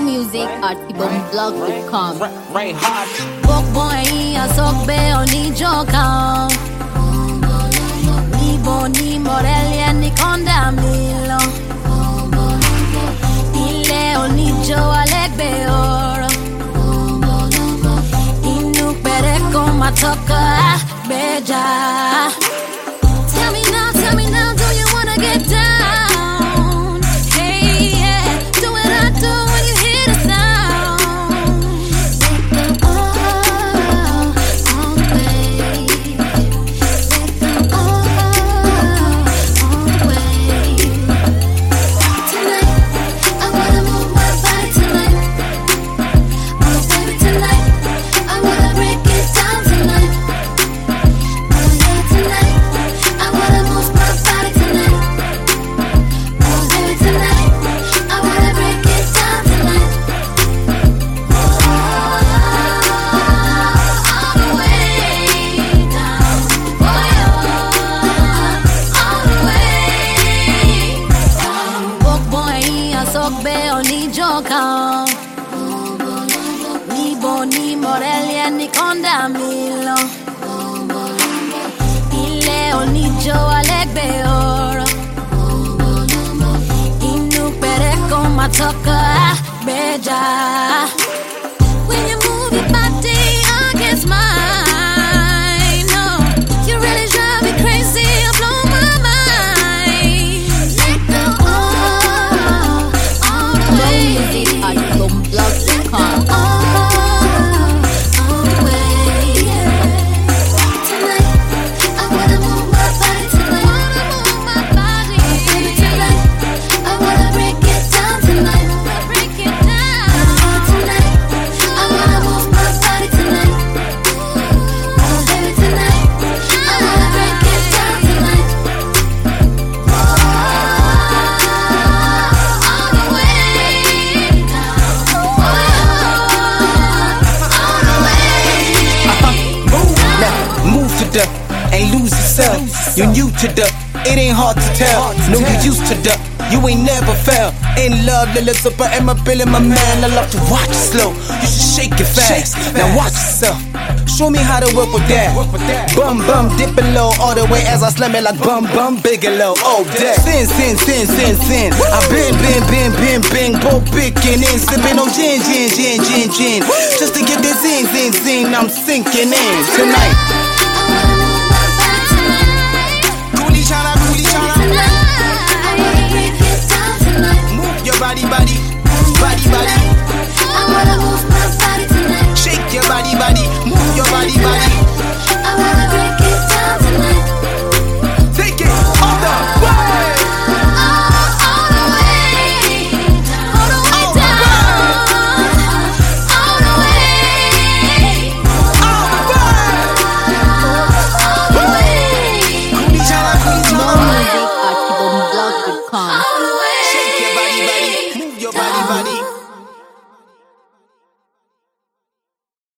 music at ibomblog.com. Right hard. Gbogbo ẹ̀yin àsọgbé oníjọ́kan. Níbo ni mọ̀rẹ́lì ẹnìkan dà mí lọ. Ilé oníjó alẹ́gbẹ̀ẹ́ ọ̀rọ̀. Inú pẹ̀rẹ́kùn máa tọkọ àgbẹ̀jà. Tell me now, do you wanna get down? Hey, yeah, do what I do when you hear the sound. Let go all the way. Let go all the way. Tonight, I wanna move my body tonight. Oh, baby, tonight, I wanna break it down tonight. Oh, yeah, tonight, I wanna move my body tonight. Oh, baby, tonight, I wanna break it down tonight. All the way down. Oh, yeah, all the way down. Gbogbo ẹ̀yin àsọgbé oníjọ́kan. Níbo ni mọ̀rẹ́lì ẹnìkan dà mí lọ. Ilé oníjó alẹ́gbẹ̀ẹ́ ọ̀rọ̀. Inú pẹ̀rẹ́kùn máa tọkọ àgbẹ̀jà. When you move your body against mine, no, you really drive me crazy, you blow my mind. Let go all the way. Music at ibomblog.com. All the way, yeah. Tonight, I wanna move my body tonight. Oh, baby, tonight, I wanna break it down tonight. Tonight, I wanna move my body tonight. Oh, baby, tonight, I wanna break it down tonight. All the way down. Oh, all the way. Move to the, ain't lose yourself. You're new to the, it ain't hard to tell. No, you used to the, you ain't never fell. In love, little super, and my Bill and my man. I love to watch it slow. You should shake it fast. Now watch yourself. Show me how to work with that. Bum bum dipping low all the way as I slam it like bum bum Bigelow. Oh that. Sin. I been, both picking in, sipping on gin. Just to get this in. I'm sinking in tonight.